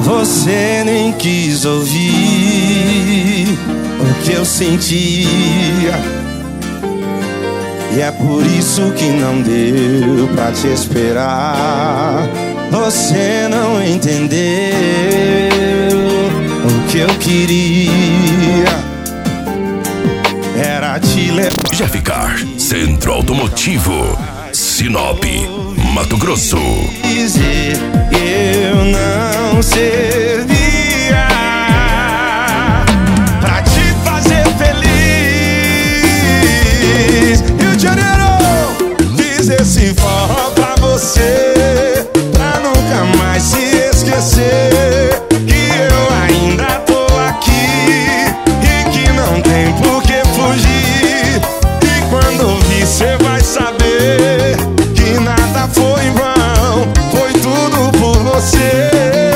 Você nem quis ouvir o que eu sentia, e é por isso que não deu pra te esperar. Você não entendeu o que eu queria, era te levar. Jefficar, Centro Automotivo, Sinop, Mato Grosso. Dizer eu não servia pra te fazer feliz. Rio de Janeiro, fiz esse forró pra você, pra nunca mais se esquecer que eu ainda tô aqui e que não tem por que fugir. E quando ouvir cê vai saber que nada foi em vão, foi tudo por você.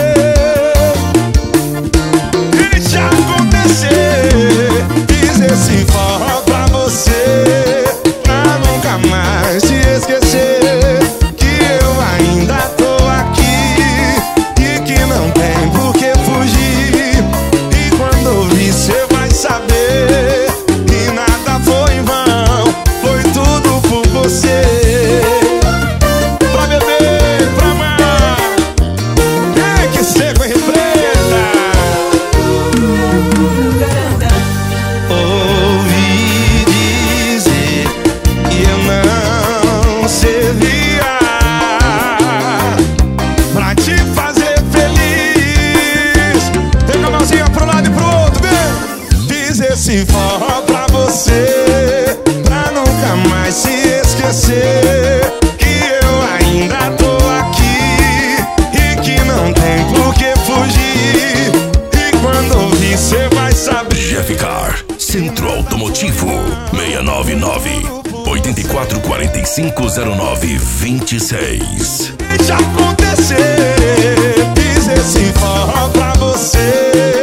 Deixa acontecer, fiz esse forró pra você, pra nunca mais te esquecer que eu ainda tô aqui e que não tem por que fugir. E quando ouvir cê vai saber que nada foi em vão, foi tudo por você. Pra beber, pra amar, tem que ser com repreta. Ouvi dizer que eu não servia pra te fazer feliz. Tem a mãozinha pro lado e pro outro, vem. Fiz esse forró pra você, pra nunca mais se esquecer que eu ainda tô aqui e que não tem por que fugir. E quando ouvir cê vai saber. Jefficar, Centro Automotivo, 699-844509-26. Deixa acontecer, fiz esse forró pra você,